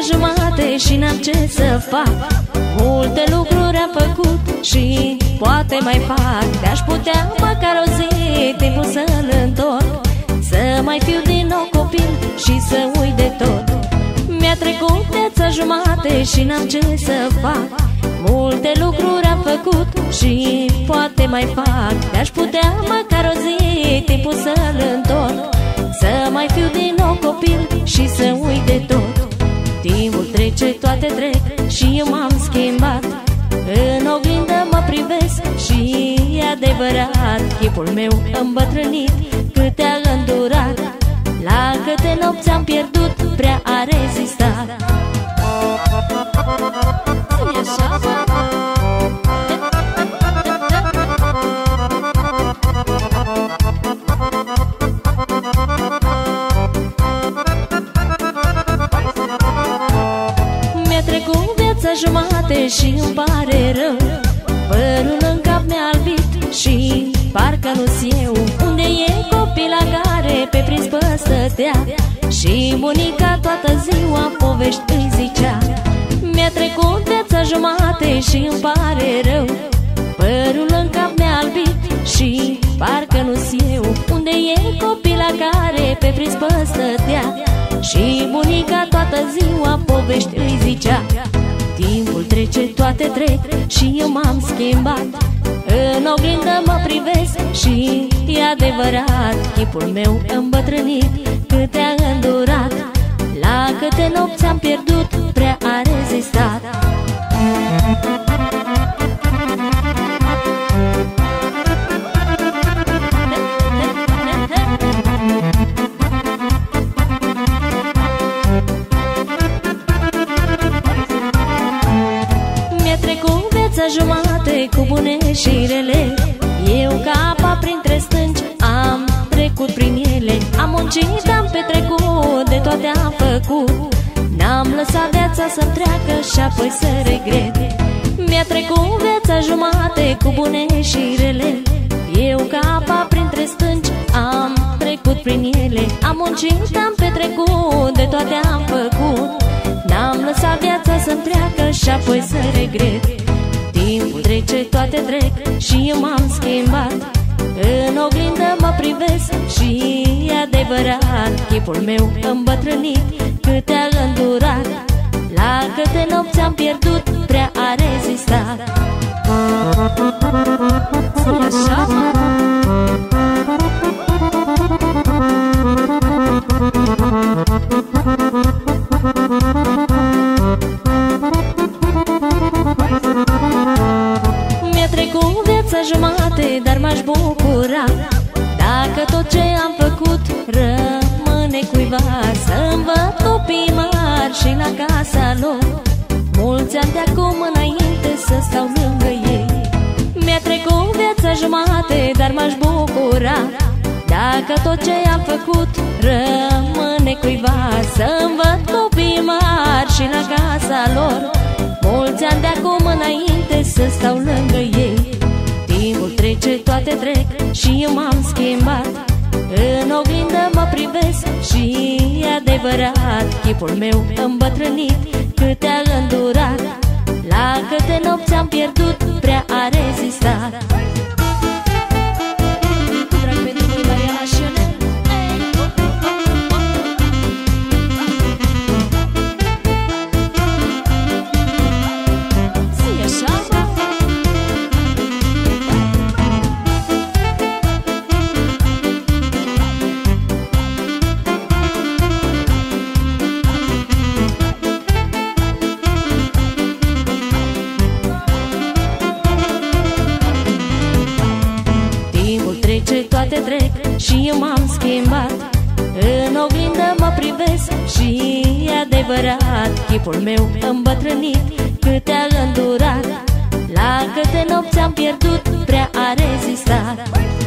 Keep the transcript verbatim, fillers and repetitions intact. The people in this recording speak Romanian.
jumate și n-am ce să fac. Multe lucruri am făcut și poate mai fac. Te-aș putea măcar o zi timpul să-l întorc, să mai fiu din nou copil și să uit de tot. Mi-a trecut viața jumate și n-am ce să fac. Multe lucruri am făcut și poate mai fac. Te-aș putea măcar o zi timpul să-l întorc, să mai fiu din nou copil și să uit de tot. Timpul trece, toate trec și eu m-am schimbat. În oglindă mă privesc și e adevărat, chipul meu îmbătrânit, câte a îndurat. La câte nopți am pierdut, prea a rezistat. Mi-a trecut viața jumate și îmi pare rău. Părul în cap mi-a albit și parcă nu-s eu. Unde e copila care pe prispă stătea și bunica toată ziua povești îi zicea? Mi-a trecut viața jumate și îmi pare rău. Părul în cap mi-a albit și parcă nu-s eu. Unde e copila care pe prispă stătea și bunica toată ziua povești îi zicea? Timpul trece, toate trec și eu m-am schimbat. În oglindă mă privesc și e adevărat, chipul meu îmbătrânit, câte a îndurat. La câte nopți am pierdut, prea a rezistat. Mi-a trecut viața jumate cu bune și rele. Eu ca apa printre stânci am trecut prin ele. Am muncit, am petrecut, de toate am făcut. N-am lăsat viața să-mi treacă și apoi să regret. Mi-a trecut viața jumate cu bune și rele. Eu ca apa printre stânci am trecut prin ele. Am muncit, am petrecut, de toate am făcut. N-am lăsat viața să-mi treacă și apoi să regret. Timpul trece, toate trec și eu m-am schimbat. În oglindă mă privesc și e adevărat, chipul meu îmbătrânit, câte a îndurat. La câte nopți am pierdut, prea a rezistat. Mi-a trecut viața jumate, dar m-aș bucura dacă tot ce am făcut rămâne cuiva. Să-mi văd copii mari și la casa lor, mulți ani de acum înainte să stau lângă ei. Mi-a trecut viața jumate, dar m-aș bucura dacă tot ce am făcut rămâne cuiva. Să-mi văd copii mari și la casa lor, mulți ani de acum înainte să stau lângă ei. Timpul trece, toate trec și eu m-am schimbat. În oglindă mă privesc și e adevărat, chipul meu îmbătrânit, câte a îndurat. La câte nopți am pierdut, prea a rezistat. Drag pentru voi, Mariana și Ionel. Toate trec și eu m-am schimbat. În oglindă mă privesc și e adevărat, chipul meu îmbătrânit, câte a îndurat. La câte nopți am pierdut, prea a rezistat.